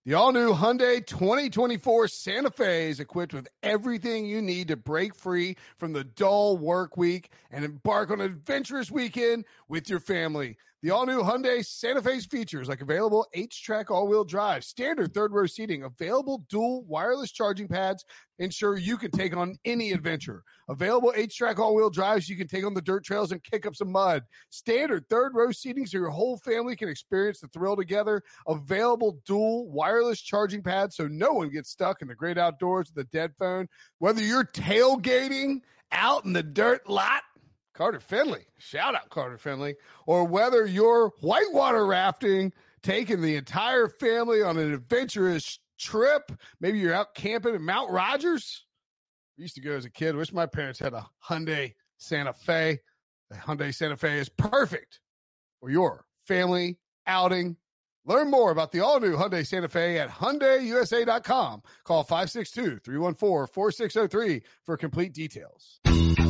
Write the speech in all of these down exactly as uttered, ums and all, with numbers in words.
The all-new Hyundai twenty twenty-four Santa Fe is equipped with everything you need to break free from the dull work week and embark on an adventurous weekend with your family. The all-new Hyundai Santa Fe's features like available H-Track all-wheel drive, standard third-row seating, available dual wireless charging pads, ensure you can take on any adventure. Available H-Track all-wheel drives, you can take on the dirt trails and kick up some mud. Standard third-row seating so your whole family can experience the thrill together. Available dual wireless charging pads so no one gets stuck in the great outdoors with a dead phone. Whether you're tailgating out in the dirt lot, Carter Finley, shout out Carter Finley, or whether you're whitewater rafting, taking the entire family on an adventurous trip, maybe you're out camping at Mount Rogers. I used to go as a kid. Wish my parents had a Hyundai Santa Fe. The Hyundai Santa Fe is perfect for your family outing. Learn more about the all-new Hyundai Santa Fe at Hyundai U S A dot com. Call five six two, three one four, four six zero three for complete details.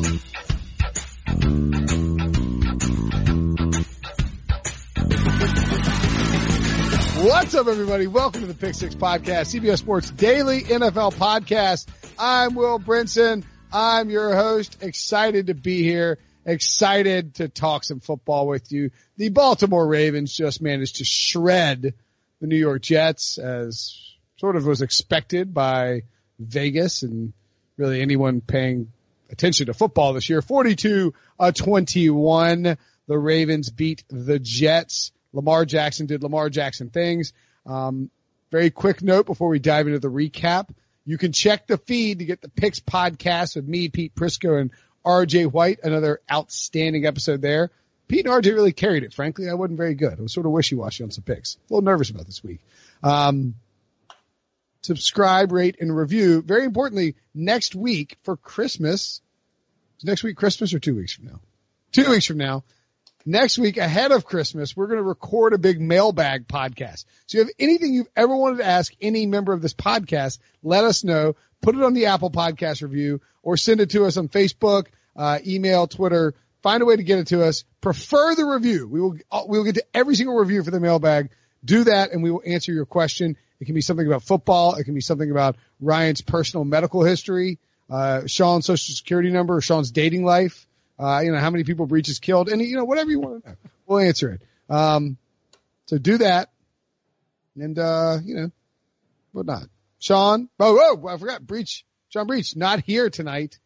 What's up, everybody? Welcome to the Pick Six Podcast, C B S Sports Daily N F L Podcast. I'm Will Brinson. I'm your host. Excited to be here. Excited to talk some football with you. The Baltimore Ravens just managed to shred the New York Jets, as sort of was expected by Vegas and really anyone paying attention to football this year. forty-two twenty-one. The Ravens beat the Jets. Lamar Jackson did Lamar Jackson things. Um, very quick note before we dive into the recap. You can check the feed to get the Picks podcast with me, Pete Prisco, and R J White. Another outstanding episode there. Pete and R J really carried it. Frankly, I wasn't very good. I was sort of wishy-washy on some picks. A little nervous about this week. Um, subscribe, rate, and review. Very importantly, next week for Christmas. Is next week Christmas or two weeks from now? Two weeks from now. Next week, ahead of Christmas, we're going to record a big mailbag podcast. So if you have anything you've ever wanted to ask any member of this podcast, let us know. Put it on the Apple Podcast review or send it to us on Facebook, uh, email, Twitter. Find a way to get it to us. Prefer the review. We will, we will get to every single review for the mailbag. Do that, and we will answer your question. It can be something about football. It can be something about Ryan's personal medical history, uh, Sean's social security number, Sean's dating life. Uh, you know, how many people Breach has killed, and, you know, whatever you want to know, we'll answer it. Um, so do that. And, uh, you know, whatnot. Sean, oh, oh, I forgot Breach, Sean Breach, not here tonight.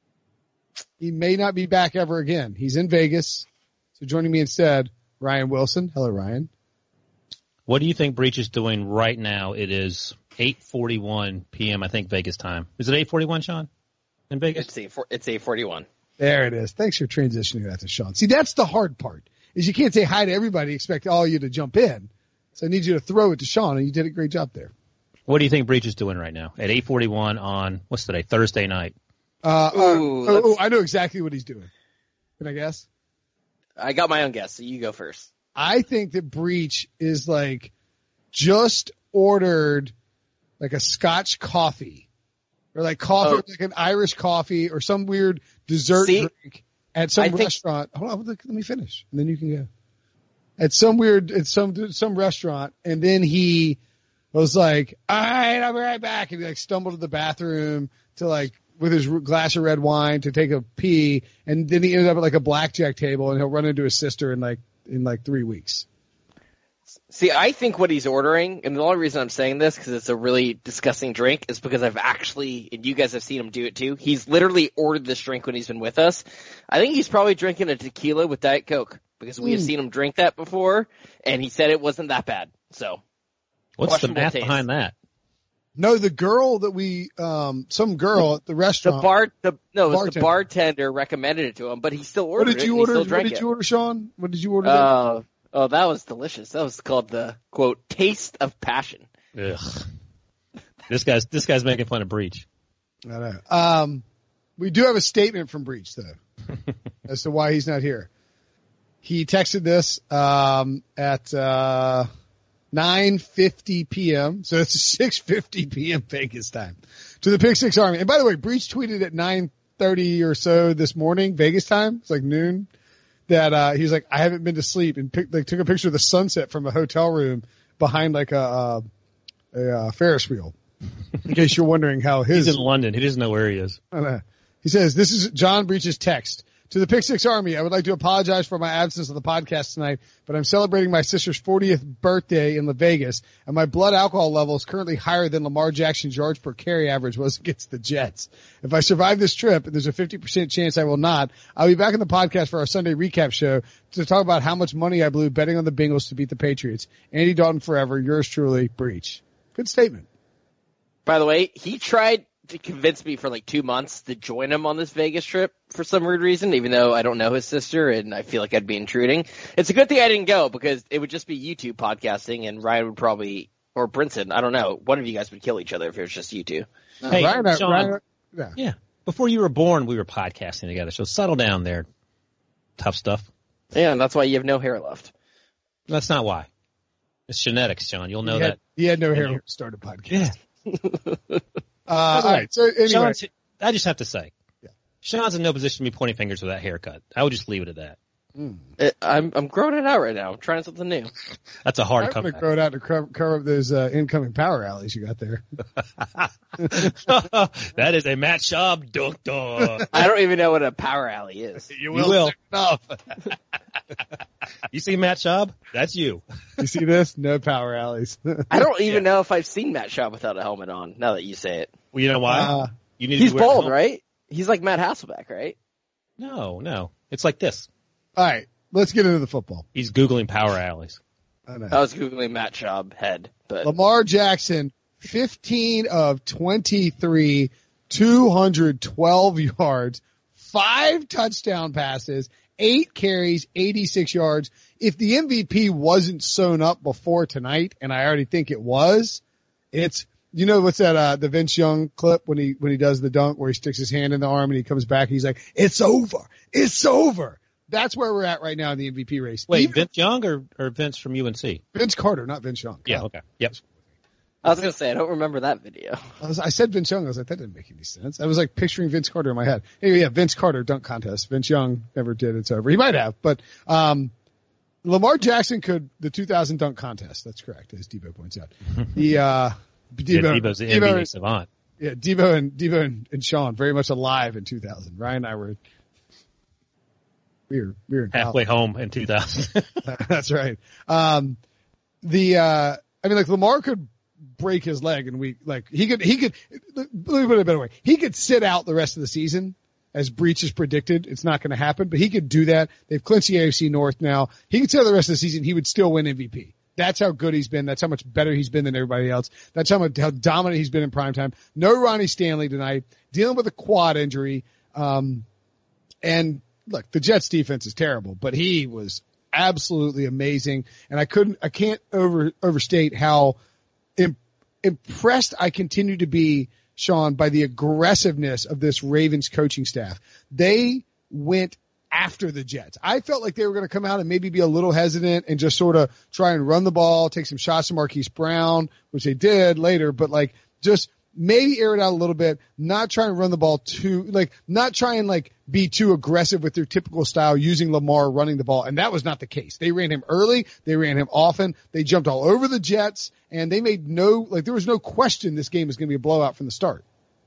He may not be back ever again. He's in Vegas. So joining me instead, Ryan Wilson. Hello, Ryan. What do you think Breach is doing right now? It is eight forty-one p.m., I think, Vegas time. Is it eight forty-one, Sean, in Vegas? It's eight, it's eight forty-one. There it is. Thanks for transitioning that to Sean. See, that's the hard part, is you can't say hi to everybody, expect all you to jump in. So I need you to throw it to Sean, and you did a great job there. What do you think Breach is doing right now at eight forty-one on, what's today, Thursday night? Uh, Ooh, uh, oh, I know exactly what he's doing. Can I guess? I got my own guess, so you go first. I think that Breach is like just ordered like a Scotch coffee. Or like coffee, oh. like an Irish coffee or some weird dessert See, drink at some I restaurant. Think... Hold on, let me finish, and then you can go. At some weird, at some some restaurant, and then he was like, "All right, I'll be right back," and he like stumbled to the bathroom to like with his glass of red wine to take a pee, and then he ended up at like a blackjack table, and he'll run into his sister in like in like three weeks. See, I think what he's ordering, and the only reason I'm saying this, because it's a really disgusting drink, is because I've actually, and you guys have seen him do it too, he's literally ordered this drink when he's been with us. I think he's probably drinking a tequila with Diet Coke, because we mm. have seen him drink that before, and he said it wasn't that bad. So, what's the math taste. behind that? No, the girl that we, um, some girl at the restaurant. The bar, the, no, it was bartender. the bartender recommended it to him, but he still ordered what did you it. Order, He still what drank did it. you order, Sean? What did you order? Uh, Oh, that was delicious. That was called the, quote, taste of passion. Ugh. This guy's, this guy's making fun of Breach. I know. Um, we do have a statement from Breach, though, as to why he's not here. He texted this, um, at, uh, nine fifty p.m. So it's six fifty p.m. Vegas time to the Pick Six Army. And by the way, Breach tweeted at nine thirty or so this morning, Vegas time. It's like noon. That, uh, he's like, I haven't been to sleep, and pick, like, took a picture of the sunset from a hotel room behind like a, uh, a uh, Ferris wheel. In case you're wondering how his. He's in London. He doesn't know where he is. He says, this is John Breach's text. To the Pick Six Army, I would like to apologize for my absence of the podcast tonight, but I'm celebrating my sister's fortieth birthday in La Vegas, and my blood alcohol level is currently higher than Lamar Jackson's yards per carry average was against the Jets. If I survive this trip, and there's a fifty percent chance I will not, I'll be back on the podcast for our Sunday recap show to talk about how much money I blew betting on the Bengals to beat the Patriots. Andy Dalton forever, yours truly, Breach. Good statement. By the way, he tried to convince me for like two months to join him on this Vegas trip for some weird reason, even though I don't know his sister and I feel like I'd be intruding. It's a good thing I didn't go because it would just be you two podcasting and Ryan would probably, or Brinson, I don't know, one of you guys would kill each other if it was just you two. Hey, Ryan, Sean, Ryan, yeah. yeah, before you were born, we were podcasting together, so settle down there. Tough stuff. Yeah, and that's why you have no hair left. That's not why. It's genetics, John. You'll know he had, that. He had no hair to start a podcast. Yeah. Uh, all right. So anyway, Sean's, I just have to say, yeah. Sean's in no position to be pointing fingers with that haircut. I would just leave it at that. Mm. It, I'm I'm growing it out right now. I'm trying something new. That's a hard I'm going to comeback. grow it out to cover, cover up those uh, incoming power alleys you got there. That is a Matt Schaub dunk dog. I don't even know what a power alley is. You will. You, will. You see Matt Schaub? That's you. You see this? No power alleys. I don't even Yeah. know if I've seen Matt Schaub without a helmet on. Now that you say it, Well, you know why? Uh, you need he's to wear bald, a helmet. right? He's like Matt Hasselbeck, right? No, no. It's like this. All right. Let's get into the football. He's Googling power alleys. I know. I was googling Matt Schaub head, but Lamar Jackson, fifteen of twenty-three, two hundred twelve yards, five touchdown passes, eight carries, eighty-six yards. If the M V P wasn't sewn up before tonight, and I already think it was, it's, you know, what's that, uh, the Vince Young clip when he, when he does the dunk where he sticks his hand in the arm and he comes back, he's like, it's over. It's over. That's where we're at right now in the M V P race. Wait, Even Vince Young or, or Vince from U N C? Vince Carter, not Vince Young. Yeah, okay. Yep. I was gonna say I don't remember that video. I, was, I said Vince Young. I was like, that didn't make any sense. I was like picturing Vince Carter in my head. Anyway, yeah, Vince Carter dunk contest. Vince Young never did. It's over. He might have, but um, Lamar Jackson could the two thousand dunk contest. That's correct, as Debo points out. He uh, Yeah, Debo, Debo's the M V P savant. Yeah, Debo and Debo and, and Sean very much alive in two thousand. Ryan and I were we were we were in Halfway home in two thousand. That's right. Um, the uh, I mean, like Lamar could break his leg and we like he could he could let me put it a better way. He could sit out the rest of the season as Breach has predicted. It's not going to happen, but he could do that. They've clinched the A F C North now. He could sit out the rest of the season. He would still win M V P. That's how good he's been. That's how much better he's been than everybody else. That's how much, how dominant he's been in primetime. No Ronnie Stanley tonight, dealing with a quad injury. Um, and look, the Jets defense is terrible, but he was absolutely amazing. And I couldn't, I can't over, overstate how im- impressed I continue to be, Sean, by the aggressiveness of this Ravens coaching staff. They went after the Jets. I felt like they were going to come out and maybe be a little hesitant and just sort of try and run the ball, take some shots to Marquise Brown, which they did later, but like just maybe air it out a little bit, not try and run the ball too, like not try and like be too aggressive with their typical style using Lamar running the ball. And that was not the case. They ran him early. They ran him often. They jumped all over the Jets and they made no, like there was no question this game was going to be a blowout from the start.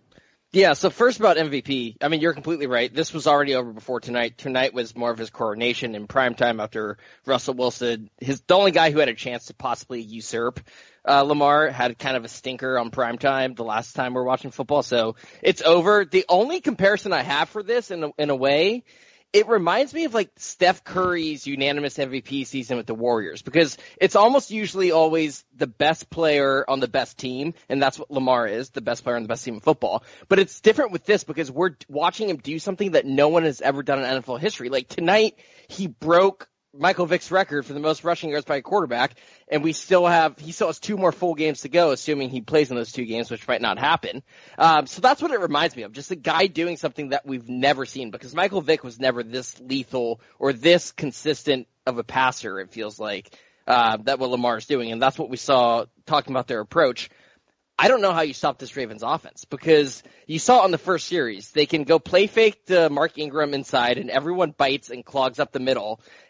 Yeah, so first about M V P, I mean, you're completely right. This was already over before tonight. Tonight was more of his coronation in primetime after Russell Wilson. His, the only guy who had a chance to possibly usurp uh, Lamar had kind of a stinker on primetime the last time we were watching football. So it's over. The only comparison I have for this in a, in a way, it reminds me of like Steph Curry's unanimous M V P season with the Warriors because it's almost usually always the best player on the best team, and that's what Lamar is, the best player on the best team in football. But it's different with this because we're watching him do something that no one has ever done in N F L history. Like tonight, he broke Michael Vick's record for the most rushing yards by a quarterback, and we still have, he still has two more full games to go, assuming he plays in those two games, which might not happen. Um, so that's what it reminds me of, just a guy doing something that we've never seen, because Michael Vick was never this lethal or this consistent of a passer, it feels like, uh, that what Lamar's doing, and that's what we saw talking about their approach. I don't know how you stop this Ravens offense because you saw on the first series, they can go play fake to Mark Ingram inside and everyone bites and clogs up the middle.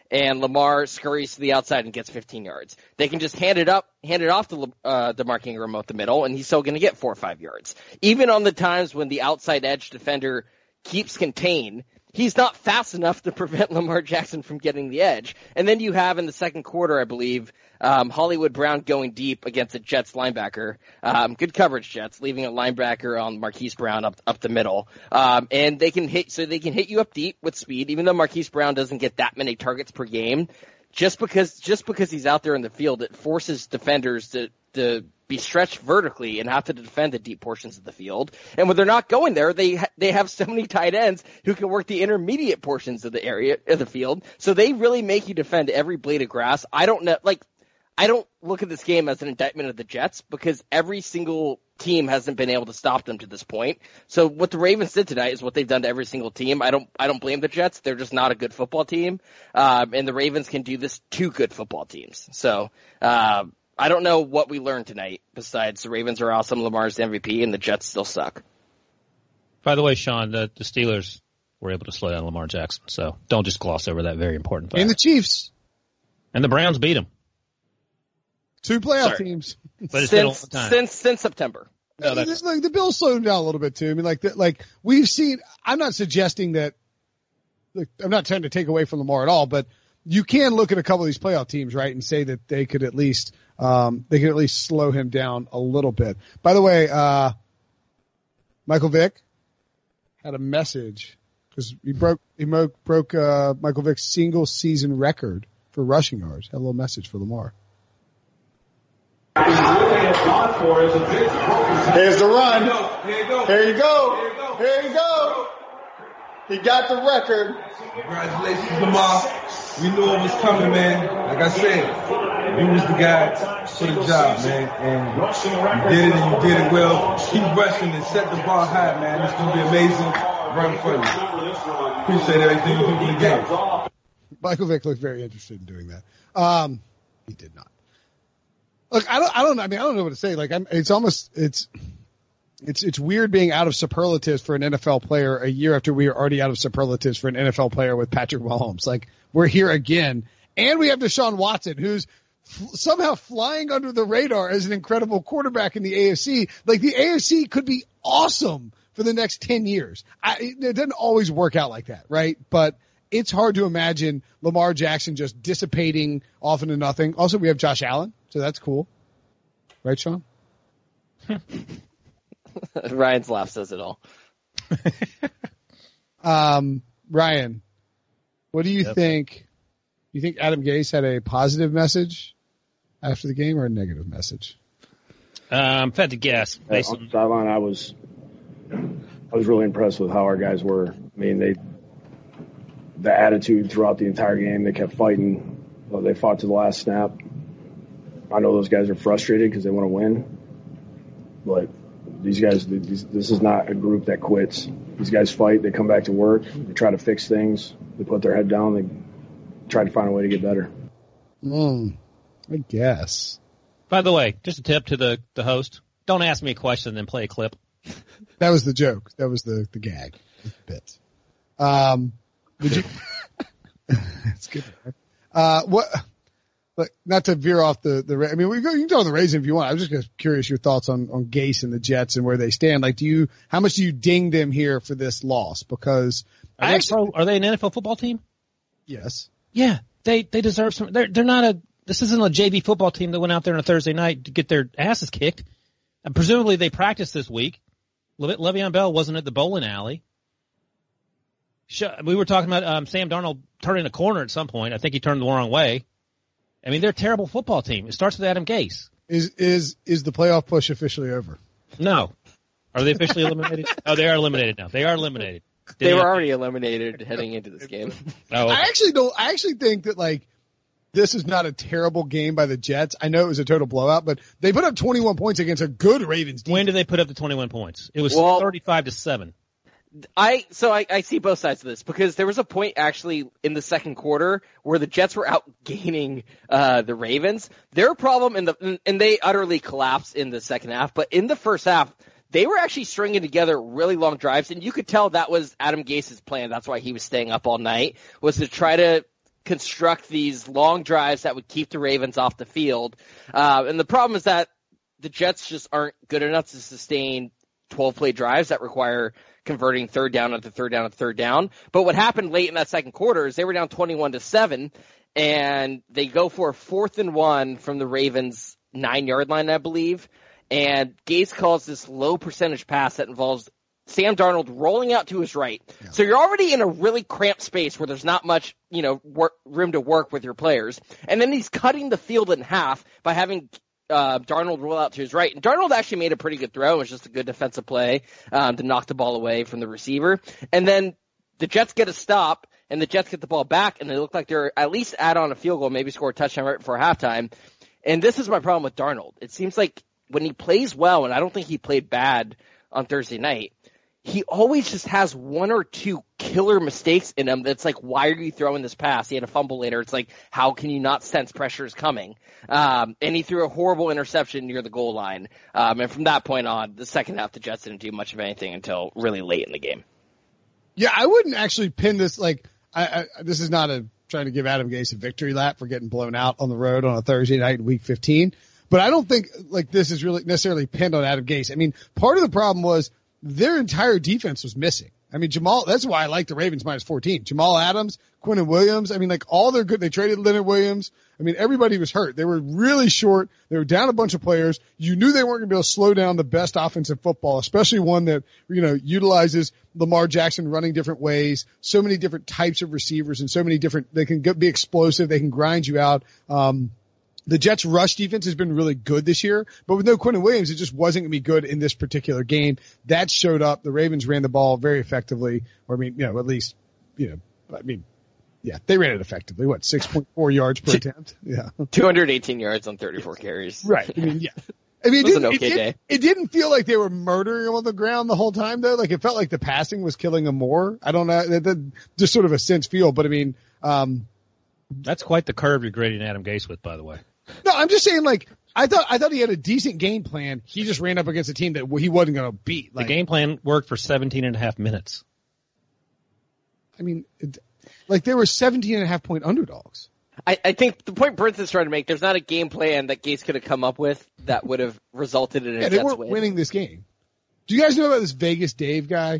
and Lamar scurries to the outside and gets fifteen yards. They can just hand it up, hand it off to uh, DeMarc Ingram up the middle, and he's still going to get four or five yards. Even on the times when the outside edge defender keeps contained, he's not fast enough to prevent Lamar Jackson from getting the edge. And then you have in the second quarter, I believe, um, Hollywood Brown going deep against a Jets linebacker. Um, good coverage, Jets, leaving a linebacker on Marquise Brown up up the middle. Um, and they can hit, so they can hit you up deep with speed, even though Marquise Brown doesn't get that many targets per game. Just because just because he's out there in the field, it forces defenders to to be stretched vertically and have to defend the deep portions of the field. And when they're not going there, they ha- they have so many tight ends who can work the intermediate portions of the area of the field. So they really make you defend every blade of grass. I don't know, like, I don't look at this game as an indictment of the Jets because every single team hasn't been able to stop them to this point. So what the Ravens did tonight is what they've done to every single team. I don't, I don't blame the Jets. They're just not a good football team. Um, and the Ravens can do this to good football teams. So, um, I don't know what we learned tonight besides the Ravens are awesome, Lamar's the M V P, and the Jets still suck. By the way, Sean, the, the Steelers were able to slow down Lamar Jackson, so don't just gloss over that very important fact. And the Chiefs. And the Browns beat him. Two playoff Sorry. teams. But it's since, been a long time. since, since September. No, that's, like the Bills slowed them down a little bit too. I mean, like, the, like we've seen. I'm not suggesting that. Look, I'm not trying to take away from Lamar at all, but you can look at a couple of these playoff teams, right, and say that they could at least, um, they could at least slow him down a little bit. By the way, uh, Michael Vick had a message because he broke he mo- broke uh, Michael Vick's single season record for rushing yards. Had a little message for Lamar. Here's the run. Here you go. Here you go. Here you go. He got the record. Congratulations, Lamar. We knew it was coming, man. Like I said, you was the guy for the job, man. And you did it and you did it well. Keep rushing and set the bar high, man. It's going to be amazing right for you. Appreciate everything you do for the game. Michael Vick looked very interested in doing that. Um, he did not. Look, I don't, I don't, I mean, I don't know what to say. Like, I'm, it's almost, it's, it's, it's weird being out of superlatives for an N F L player a year after we are already out of superlatives for an N F L player with Patrick Mahomes. Like, we're here again. And we have Deshaun Watson, who's f- somehow flying under the radar as an incredible quarterback in the A F C. Like, the A F C could be awesome for the next ten years. I, it doesn't always work out like that, right? But it's hard to imagine Lamar Jackson just dissipating off into nothing. Also, we have Josh Allen, so that's cool. Right, Sean? Ryan's laugh says it all. um, Ryan, what do you Yep. think? You think Adam Gase had a positive message after the game or a negative message? um, if I had to guess, based on on the sideline, I was, I was really impressed with how our guys were. I mean, they, the attitude throughout the entire game, they kept fighting. Well, they fought to the last snap. I know those guys are frustrated because they want to win, but these guys, these, this is not a group that quits. These guys fight. They come back to work. They try to fix things. They put their head down. They try to find a way to get better. Mm, I guess. By the way, just a tip to the, the host. Don't ask me a question and then play a clip. That was the joke. That was the, the gag. The bit. Um, did you? It's good. Uh, what? But not to veer off the the. I mean, we go. You can go on the Raisins if you want. I was just curious your thoughts on on Gase and the Jets and where they stand. Like, do you? How much do you ding them here for this loss? Because Are I they, actually, pro, are they an N F L football team? yes. Yeah, they they deserve some. They're they're not a. This isn't a J V football team that went out there on a Thursday night to get their asses kicked. And presumably they practiced this week. Le- Le'Veon Bell wasn't at the bowling alley. We were talking about um, Sam Darnold turning a corner at some point. I think he turned the wrong way. I mean, they're a terrible football team. It starts with Adam Gase. Is is is the playoff push officially over? No. Are they officially eliminated? Oh, they are eliminated now. They are eliminated. Did They he were have- already eliminated heading into this game. Oh, okay. I actually don't. I actually think that like this is not a terrible game by the Jets. I know it was a total blowout, but they put up twenty-one points against a good Ravens team. When did they put up the twenty-one points? It was Well- thirty-five to seven. I so I, I see both sides of this because there was a point actually in the second quarter where the Jets were outgaining uh, the Ravens. Their problem in the and they utterly collapsed in the second half, but in the first half they were actually stringing together really long drives, and you could tell that was Adam Gase's plan. That's why he was staying up all night, was to try to construct these long drives that would keep the Ravens off the field. Uh, and the problem is that the Jets just aren't good enough to sustain twelve-play drives that require converting third down after third down after third down. But what happened late in that second quarter is they were down twenty-one to seven, and they go for a fourth and one from the Ravens' nine-yard line, I believe. And Gase calls this low percentage pass that involves Sam Darnold rolling out to his right. Yeah. So you're already in a really cramped space where there's not much, you know, work, room to work with your players. And then he's cutting the field in half by having uh, Darnold roll out to his right. And Darnold actually made a pretty good throw. It was just a good defensive play um, to knock the ball away from the receiver. And then the Jets get a stop, and the Jets get the ball back, and they look like they're at least add on a field goal, maybe score a touchdown right before halftime. And this is my problem with Darnold. It seems like when he plays well, and I don't think he played bad on Thursday night, he always just has one or two killer mistakes in him that's like, why are you throwing this pass? He had a fumble later. It's like, how can you not sense pressure is coming? Um, and he threw a horrible interception near the goal line. Um, and from that point on, the second half, the Jets didn't do much of anything until really late in the game. Yeah, I wouldn't actually pin this, like, I, I this is not a trying to give Adam Gase a victory lap for getting blown out on the road on a Thursday night in week fifteen. But I don't think, like, this is really necessarily pinned on Adam Gase. I mean, part of the problem was their entire defense was missing. I mean, Jamal, that's why I like the Ravens minus fourteen. Jamal Adams, Quinnen Williams. I mean, like, all their good, they traded Leonard Williams. I mean, everybody was hurt. They were really short. They were down a bunch of players. You knew they weren't going to be able to slow down the best offensive football, especially one that, you know, utilizes Lamar Jackson running different ways, so many different types of receivers and so many different, they can be explosive. They can grind you out. Um, The Jets' rush defense has been really good this year, but with no Quinnen Williams, it just wasn't going to be good in this particular game. That showed up. The Ravens ran the ball very effectively, or I mean, you know, at least, you know, I mean, yeah, they ran it effectively. What, six point four yards per attempt? Yeah. two hundred eighteen yards on thirty-four carries. Right. I mean, yeah. I mean, it, it was an didn't, okay it, day. It, it didn't feel like they were murdering him on the ground the whole time, though. Like, it felt like the passing was killing him more. I don't know. That, that, just sort of a sense feel, but I mean, um, that's quite the curve you're grading Adam Gase with, by the way. No, I'm just saying, like, I thought, I thought he had a decent game plan. He just ran up against a team that he wasn't going to beat. Like, the game plan worked for seventeen and a half minutes. I mean, it, like, they were seventeen and a half point underdogs. I, I think the point Brent is trying to make, there's not a game plan that Gase could have come up with that would have resulted in a yeah, Jets they weren't win. winning this game. Do you guys know about this Vegas Dave guy?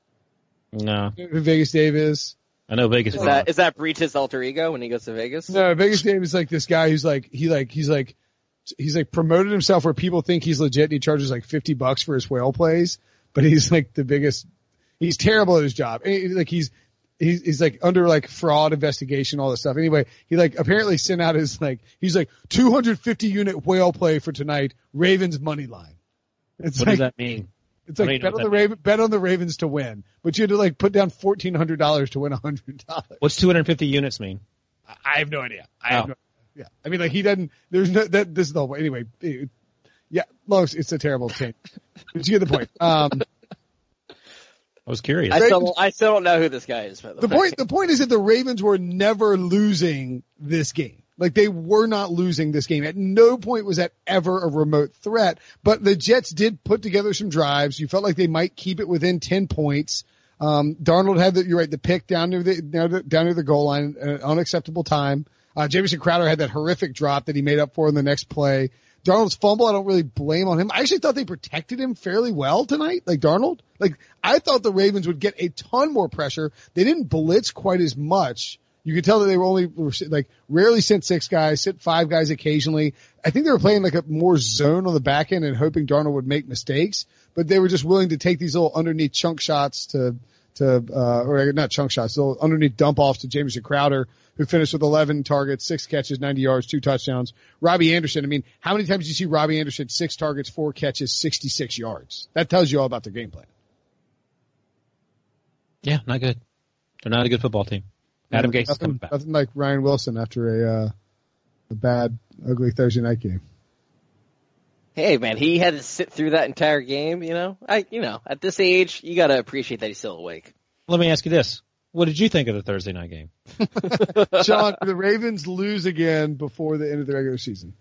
No. You know who Vegas Dave is? I know Vegas. Is that, is that Breach's alter ego when he goes to Vegas? No, Vegas Dave is like this guy who's like, he like, he's like, he's like promoted himself where people think he's legit and he charges like fifty bucks for his whale plays, but he's like the biggest, he's terrible at his job. And he, like he's, he's, he's like under like fraud investigation, all this stuff. Anyway, he like apparently sent out his like, he's like two hundred fifty unit whale play for tonight, Ravens money line. It's what like, does that mean? It's like bet on the Raven, bet on the Ravens to win, but you had to like put down fourteen hundred dollars to win a hundred dollars. What's two hundred fifty units mean? I have no idea. I oh. have no Yeah. I mean, like, he doesn't, there's no, that, this is the whole, anyway, it, yeah, Los, it's a terrible thing. But you get the point. Um, I was curious. I still, I still don't know who this guy is, by the, the way. point, the point is that the Ravens were never losing this game. Like, they were not losing this game. At no point was that ever a remote threat, but the Jets did put together some drives. You felt like they might keep it within ten points. Um, Darnold had the, you're right, the pick down near the, down near the goal line, an unacceptable time. Uh, Jamison Crowder had that horrific drop that he made up for in the next play. Darnold's fumble, I don't really blame on him. I actually thought they protected him fairly well tonight, like Darnold. Like, I thought the Ravens would get a ton more pressure. They didn't blitz quite as much. You could tell that they were only, like, rarely sent six guys, sent five guys occasionally. I think they were playing like a more zone on the back end and hoping Darnold would make mistakes, but they were just willing to take these little underneath chunk shots to, to, uh, or not chunk shots, little underneath dump offs to Jamison Crowder, who finished with eleven targets, six catches, ninety yards, two touchdowns. Robbie Anderson, I mean, how many times do you see Robbie Anderson, six targets, four catches, sixty-six yards? That tells you all about their game plan. Yeah, not good. They're not a good football team. Adam Gase is coming back. Nothing like Ryan Wilson after a, uh, a bad, ugly Thursday night game. Hey, man, he had to sit through that entire game, you know? I, you know, at this age, you gotta appreciate that he's still awake. Let me ask you this. What did you think of the Thursday night game? Sean, the Ravens lose again before the end of the regular season.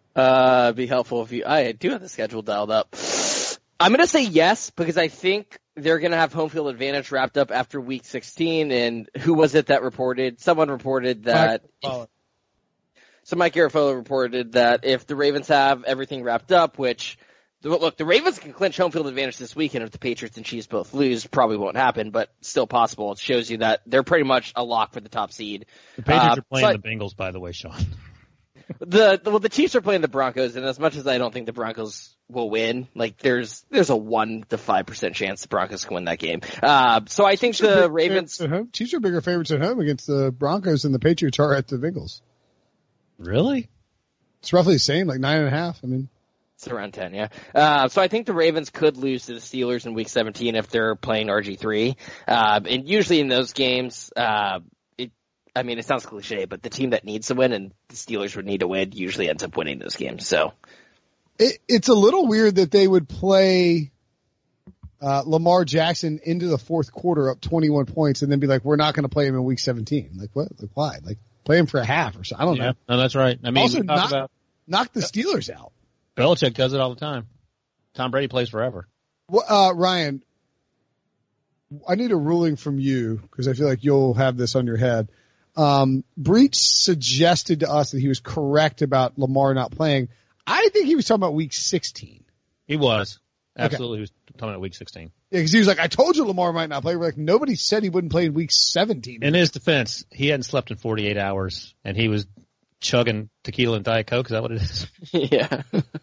Uh, it'd be helpful if you, I do have the schedule dialed up. I'm gonna say yes, because I think they're going to have home field advantage wrapped up after week sixteen. And who was it that reported? Someone reported that. Mike so Mike Garafolo reported that if the Ravens have everything wrapped up, which look, the Ravens can clinch home field advantage this weekend if the Patriots and Chiefs both lose. Probably won't happen, but still possible. It shows you that they're pretty much a lock for the top seed. The Patriots uh, are playing so the Bengals, by the way, Sean. The, the well, the Chiefs are playing the Broncos, and as much as I don't think the Broncos will win, like there's there's a one to five percent chance the Broncos can win that game. Uh, so I think Chiefs the Ravens. At home. Chiefs are bigger favorites at home against the Broncos than the Patriots are at the Bengals. Really? It's roughly the same, like nine and a half. I mean, it's around ten, yeah. Uh, so I think the Ravens could lose to the Steelers in Week seventeen if they're playing R G three. Uh, and usually in those games, uh, it, I mean, it sounds cliche, but the team that needs to win and the Steelers would need to win usually ends up winning those games. So it, it's a little weird that they would play uh, Lamar Jackson into the fourth quarter up twenty-one points and then be like, we're not going to play him in Week seventeen. Like what? Like why? Like play him for a half or so. I don't Yeah, know. no, that's right. I mean, Also, we talk knock, about knock the Steelers out. Belichick does it all the time. Tom Brady plays forever. Well, uh, Ryan, I need a ruling from you because I feel like you'll have this on your head. Um, Breach suggested to us that he was correct about Lamar not playing. I think he was talking about Week sixteen. He was. Absolutely. Okay. He was talking about Week sixteen. Yeah, because he was like, I told you Lamar might not play. We're like, nobody said he wouldn't play in Week seventeen. In his defense, he hadn't slept in forty-eight hours, and he was chugging tequila and Diet Coke. Is that what it is? yeah.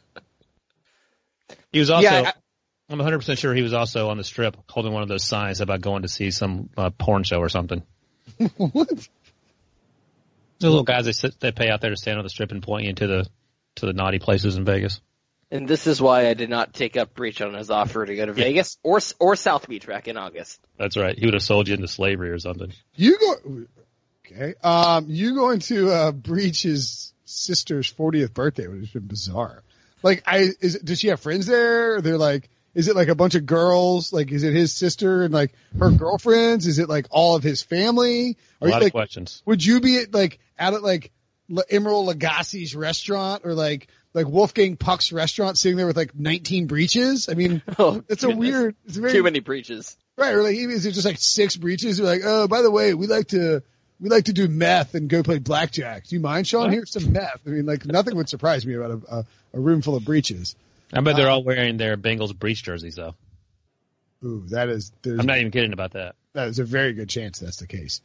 He was also, Yeah, I, I'm one hundred percent sure he was also on the strip holding one of those signs about going to see some uh, porn show or something. What? The little guys they sit, they pay out there to stand on the strip and point you into the to the naughty places in Vegas. and this is why I did not take up Breach on his offer to go to Yeah. Vegas or or South Beach back in August. That's right. He would have sold you into slavery or something. You go, okay. Um, you going to, uh, Breach his sister's fortieth birthday would have been bizarre. Like, I, is it, does she have friends there? They're like, is it like a bunch of girls? Like, is it his sister and like her girlfriends? Is it like all of his family? A Are lot you of like, questions. would you be at like, out at like La- Emerald Lagasse's restaurant or like, like Wolfgang Puck's restaurant sitting there with like nineteen breaches? I mean, Oh, it's a goodness. weird, it's a very, Too many breaches. right. Or like, is it just like six breaches? You're like, oh, by the way, we like to, we like to do meth and go play blackjack. Do you mind, Sean? Here's some meth. I mean, like nothing would surprise me about a, a, a room full of breaches. I bet they're Uh, all wearing their Bengals breach jerseys, though. Ooh, that is, there's, I'm not even kidding about that. that is a very good chance that's the case.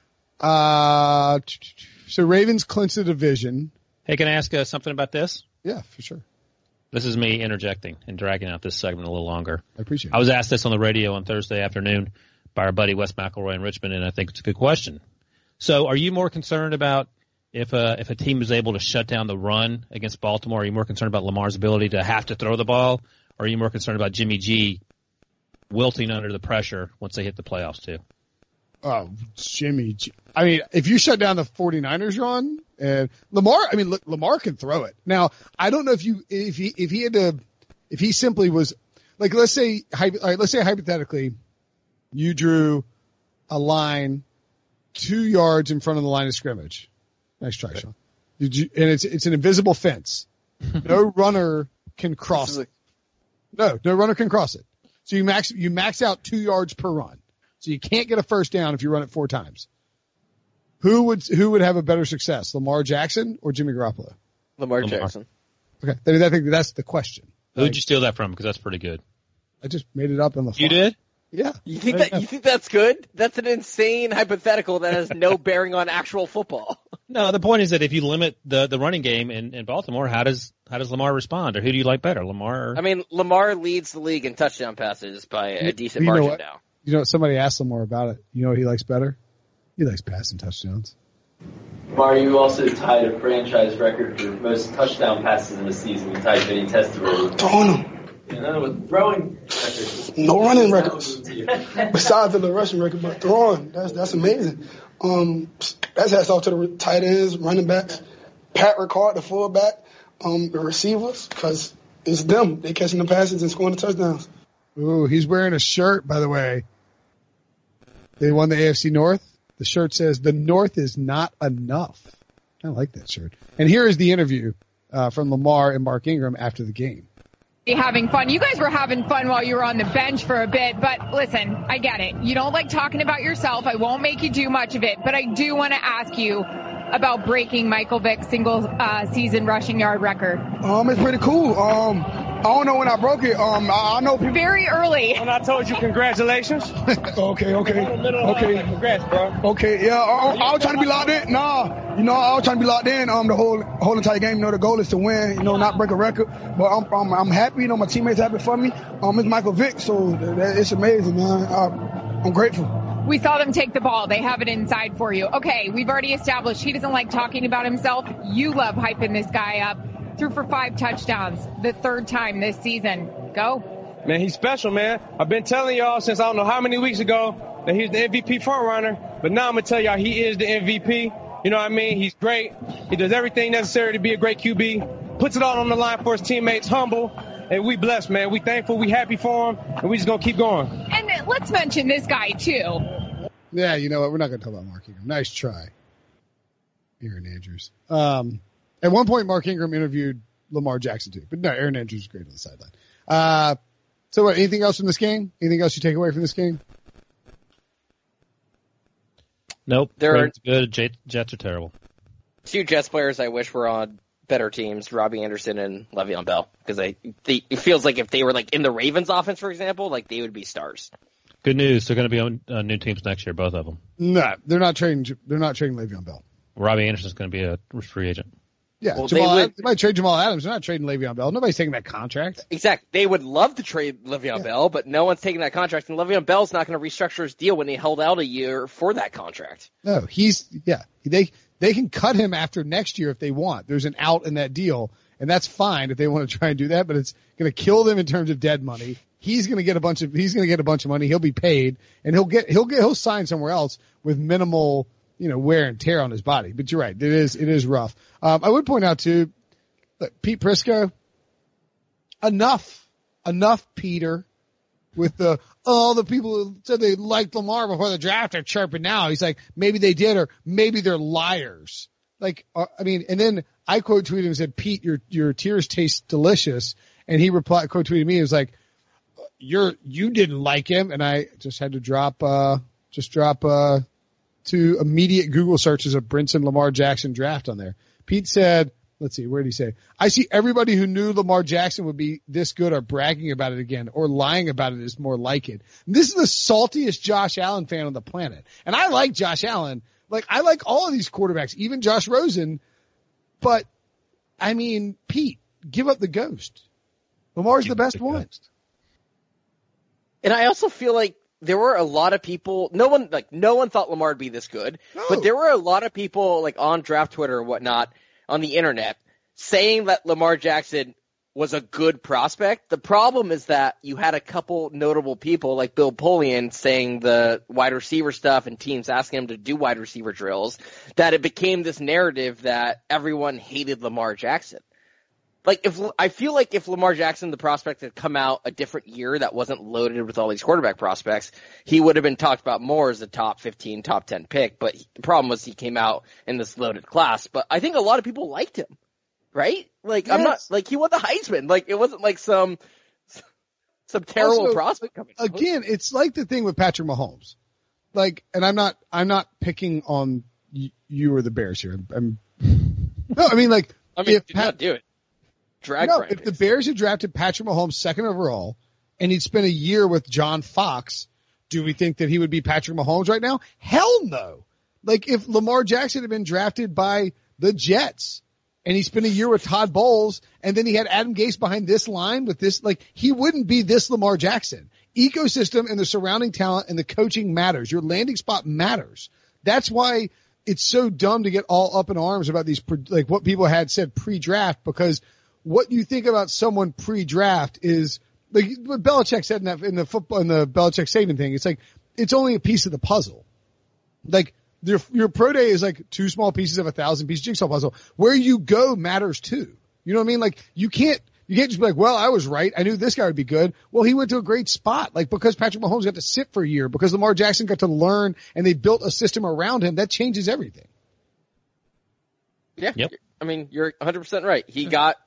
Uh, so Ravens clinch the division. Hey, can I ask uh, something about this? Yeah, for sure. This is me interjecting and dragging out this segment a little longer. I appreciate I it. was asked this on the radio on Thursday afternoon by our buddy Wes McElroy in Richmond, and I think it's a good question. So are you more concerned about if a, if a team is able to shut down the run against Baltimore? Are you more concerned about Lamar's ability to have to throw the ball? Or are you more concerned about Jimmy G wilting under the pressure once they hit the playoffs too? Oh, Jimmy. G- I mean, if you shut down the 49ers run and Lamar, I mean, look, Lamar can throw it. Now, I don't know if you, if he, if he had to, if he simply was like, let's say, hy- all right, let's say hypothetically, you drew a line two yards in front of the line of scrimmage. Nice try, Sean. Did you, and it's, it's an invisible fence. No runner can cross it. No, no runner can cross it. So you max, you max out two yards per run. So you can't get a first down if you run it four times. Who would who would have a better success, Lamar Jackson or Jimmy Garoppolo? Lamar, Lamar. Jackson. Okay, I, mean, I think that's the question. Who'd Like, you steal that from? Because that's pretty good. I just made it up on the fly. You did? Yeah. You think I- that you think that's good? That's an insane hypothetical that has no bearing on actual football. No, the point is that if you limit the, the running game in, in Baltimore, how does how does Lamar respond, or who do you like better, Lamar? Or... I mean, Lamar leads the league in touchdown passes by a You- decent you know margin what? now. You know, somebody asked Lamar about it. You know what he likes better? He likes passing touchdowns. Lamar, you also tied a franchise record for most touchdown passes in a season. You tied Vinny Testaverde. Throwing them. You know, with throwing records. No running records. Besides the rushing record, but throwing, that's that's amazing. Um, that's hats off to the tight ends, running backs, Pat Ricard, the fullback, um, the receivers, because it's them. They catching the passes and scoring the touchdowns. Ooh, he's wearing a shirt, by the way. They won the A F C North. The shirt says, "The North is not enough." I like that shirt. And here is the interview uh, from Lamar and Mark Ingram after the game. having fun. You guys were having fun while you were on the bench for a bit, but listen, I get it. You don't like talking about yourself. I won't make you do much of it, but I do want to ask you about breaking Michael Vick's single uh, season rushing yard record. Um, it's pretty cool. Um, I don't know when I broke it. Um, I, I know people. Very early. When I told you congratulations. okay, okay, okay. Congrats, bro. Okay, yeah. I, I was trying to be locked in. Nah, you know, I was trying to be locked in. Um, the whole whole entire game. You know, the goal is to win. You know, not break a record. But I'm I'm, I'm happy. You know, my teammates happy for me. Um, it's Michael Vick, so that, it's amazing, man. I, I'm grateful. We saw them take the ball. They have it inside for you. Okay, we've already established he doesn't like talking about himself. You love hyping this guy up. Threw for five touchdowns, the third time this season. Go. Man, he's special, man. I've been telling y'all since I don't know how many weeks ago that he's the M V P frontrunner, but now I'm going to tell y'all he is the M V P. You know what I mean? He's great. He does everything necessary to be a great Q B, puts it all on the line for his teammates, humble, and we blessed, man. We thankful, we happy for him, and we just going to keep going. And let's mention this guy, too. Yeah, you know what? We're not going to talk about Mark Ingram. Nice try, Aaron Andrews. Um, at one point, Mark Ingram interviewed Lamar Jackson, too. But no, Aaron Andrews was great on the sideline. Uh, so what, anything else from this game? Anything else you take away from this game? Nope. There are good. Jet, Jets are terrible. Two Jets players I wish were on better teams, Robbie Anderson and Le'Veon Bell, because I, they, it feels like if they were like in the Ravens offense, for example, like they would be stars. Good news. They're going to be on uh, new teams next year, both of them. No, they're not trading. They're not trading Le'Veon Bell. Robbie Anderson's going to be a free agent. Yeah, well, Jamal, they, would, they might trade Jamal Adams. They're not trading Le'Veon Bell. Nobody's taking that contract. Exactly. They would love to trade Le'Veon yeah. Bell, but no one's taking that contract. And Le'Veon Bell's not going to restructure his deal when he held out a year for that contract. No, he's yeah. They they can cut him after next year if they want. There's an out in that deal, and that's fine if they want to try and do that. But it's going to kill them in terms of dead money. He's going to get a bunch of he's going to get a bunch of money. He'll be paid, and he'll get he'll get he'll sign somewhere else with minimal you know wear and tear on his body. But you're right, it is it is rough. Um, I would point out too. Look, Pete Prisco, enough, enough, Peter, with the, oh, the people who said they liked Lamar before the draft are chirping now. He's like, maybe they did, or maybe they're liars. Like, uh, I mean, and then I quote tweeted him and said, Pete, your, your tears taste delicious. And he replied, quote tweeted me, he was like, you're, you didn't like him. And I just had to drop, uh, just drop, uh, two immediate Google searches of Brinson Lamar Jackson draft on there. Pete said, let's see, where did he say? I see everybody who knew Lamar Jackson would be this good are bragging about it again, or lying about it is more like it. And this is the saltiest Josh Allen fan on the planet. And I like Josh Allen. Like, I like all of these quarterbacks, even Josh Rosen. But, I mean, Pete, give up the ghost. Lamar's give the best the one. Ghost. And I also feel like there were a lot of people, no one, like, no one thought Lamar would be this good. No. But there were a lot of people, like, on draft Twitter or whatnot, on the internet, saying that Lamar Jackson was a good prospect. The problem is that you had a couple notable people like Bill Polian saying the wide receiver stuff and teams asking him to do wide receiver drills, that it became this narrative that everyone hated Lamar Jackson. Like, if I feel like if Lamar Jackson, the prospect, had come out a different year that wasn't loaded with all these quarterback prospects, he would have been talked about more as a top fifteen, top ten pick. But the problem was he came out in this loaded class. But I think a lot of people liked him, right? Like, yes. I'm not, like, he won the Heisman. Like, it wasn't like some, some terrible also, prospect coming. Again, it's like the thing with Patrick Mahomes. Like, and I'm not, I'm not picking on y- you or the Bears here. I'm, I'm no, I mean, like, I mean, if do Pat, not do it. Drag no, if the Bears had drafted Patrick Mahomes second overall and he'd spent a year with John Fox, do we think that he would be Patrick Mahomes right now? Hell no. Like, if Lamar Jackson had been drafted by the Jets and he spent a year with Todd Bowles and then he had Adam Gase behind this line with this, like, he wouldn't be this Lamar Jackson. Ecosystem and the surrounding talent and the coaching matters. Your landing spot matters. That's why it's so dumb to get all up in arms about these, like, what people had said pre-draft, because what you think about someone pre-draft is like what Belichick said in that, in the football, in the Belichick Saban thing. It's like, it's only a piece of the puzzle. Like, your, your pro day is like two small pieces of a thousand piece jigsaw puzzle. Where you go matters too. You know what I mean? Like, you can't, you can't just be like, well, I was right. I knew this guy would be good. Well, he went to a great spot. Like, because Patrick Mahomes got to sit for a year, because Lamar Jackson got to learn and they built a system around him, that changes everything. Yeah. Yep. I mean, you're one hundred percent right. He got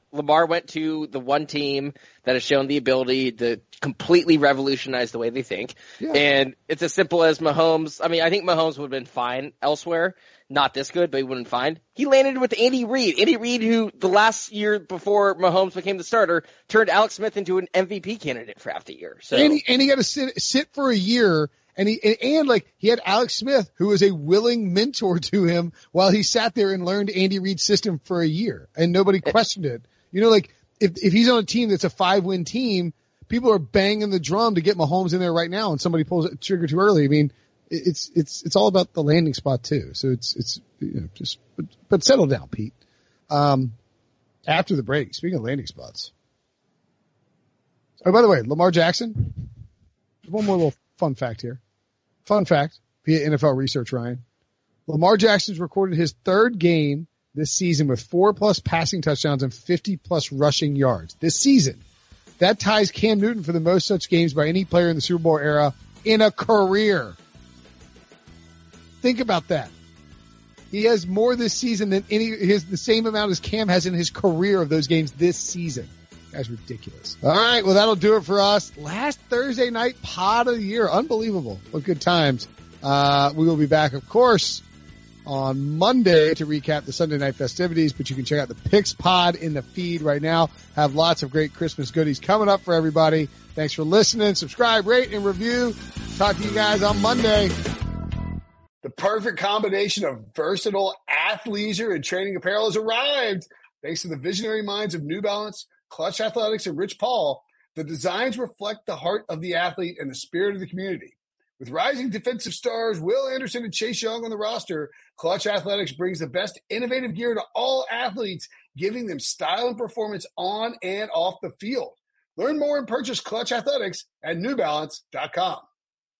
Lamar went to the one team that has shown the ability to completely revolutionize the way they think. Yeah. And it's as simple as Mahomes. I mean, I think Mahomes would have been fine elsewhere. Not this good, but he wouldn't fine. He landed with Andy Reid. Andy Reid, who the last year before Mahomes became the starter, turned Alex Smith into an M V P candidate for half the year. So And he, and he got to sit, sit for a year. And he, and, and like, he had Alex Smith, who was a willing mentor to him while he sat there and learned Andy Reid's system for a year. And nobody questioned it. You know, like, if, if he's on a team that's a five-win team, people are banging the drum to get Mahomes in there right now, and somebody pulls the trigger too early. I mean, it's, it's, it's all about the landing spot too. So it's, it's, you know, just, but, but settle down, Pete. Um, after the break, speaking of landing spots. Oh, by the way, Lamar Jackson, one more little fun fact here. Fun fact via N F L research, Ryan. Lamar Jackson's recorded his third game this season with four plus passing touchdowns and fifty plus rushing yards this season. That ties Cam Newton for the most such games by any player in the Super Bowl era in a career. Think about that. He has more this season than any, he has the same amount as Cam has in his career of those games this season. That's ridiculous. All right. Well, that'll do it for us. Last Thursday night pod of the year. Unbelievable. What good times. Uh, we will be back, of course, on Monday to recap the Sunday night festivities, but you can check out the Picks pod in the feed right now. Have lots of great Christmas goodies coming up for everybody. Thanks for listening. Subscribe, rate, and review. Talk to you guys on Monday. The perfect combination of versatile athleisure and training apparel has arrived. Thanks to the visionary minds of New Balance, Clutch Athletics, and Rich Paul, the designs reflect the heart of the athlete and the spirit of the community. With rising defensive stars Will Anderson and Chase Young on the roster, Clutch Athletics brings the best innovative gear to all athletes, giving them style and performance on and off the field. Learn more and purchase Clutch Athletics at new balance dot com.